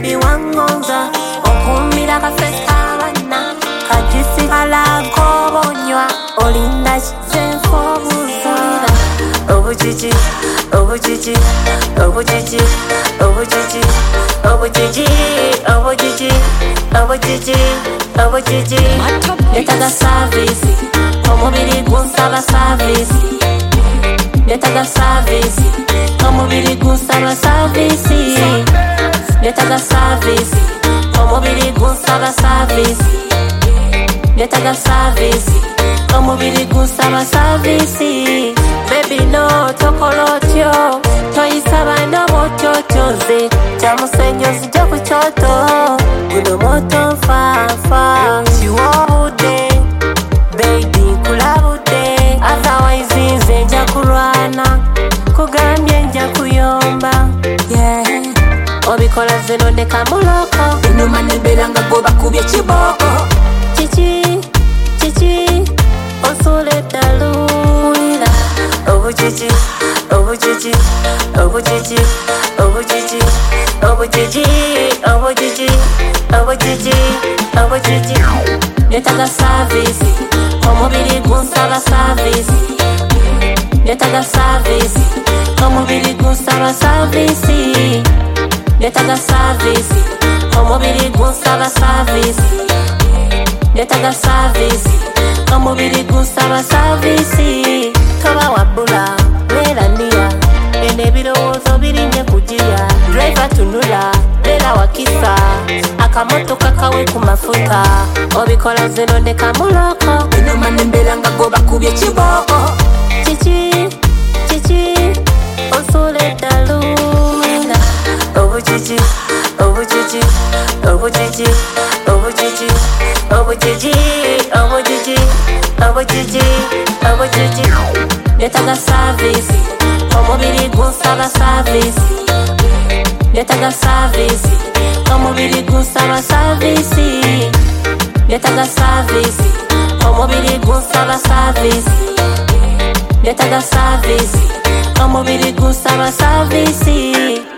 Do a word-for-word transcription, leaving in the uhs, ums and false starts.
baby wangonza okumira kafekabana kajisi kalakobonywa olinda kizenfobuzira obujiji obujiji obujiji obujiji obujiji obujiji obujiji obujiji netaga service omubiri gunsaba service netaga service omubiri gunsaba service netaga service omubiri gunsaba service netaga service omubiri gunsaba service baby no tokolotyo toyisaba no botyotoze kyamusenyozi gyo ku kyoto guno moto nfafa kiwobude baby nkulabude otherwise nze nja kulwana kugambye nja kuyomba yeah obikola zeno ndeka muloko enuma nembeera nga goba kubye kiboko kiki kiki osule dalulira obujiji obujiji obujiji obujiji obujiji obujiji obujiji obujiji netaga service omubiri gunsaba service netaga service omubiri gunsaba service netaga service omubiri gunsaba service netaga service omubiri gunsaba service toba wabula nerania ene birowoozo birinye kujiya driver tunula lera wakisa akamotoka kawe ku mafuta obikola zeno ndeka muloko enuma nembeera nga goba kubye kiboko kiki kiki osule dalumira obujiji obujiji obujiji obujiji obujiji obujiji obujiji obujiji netaga service omubiri gunsaba service netaga service omubiri gunsaba service netaga service omubiri gunsaba service netaga service omubiri gunsaba service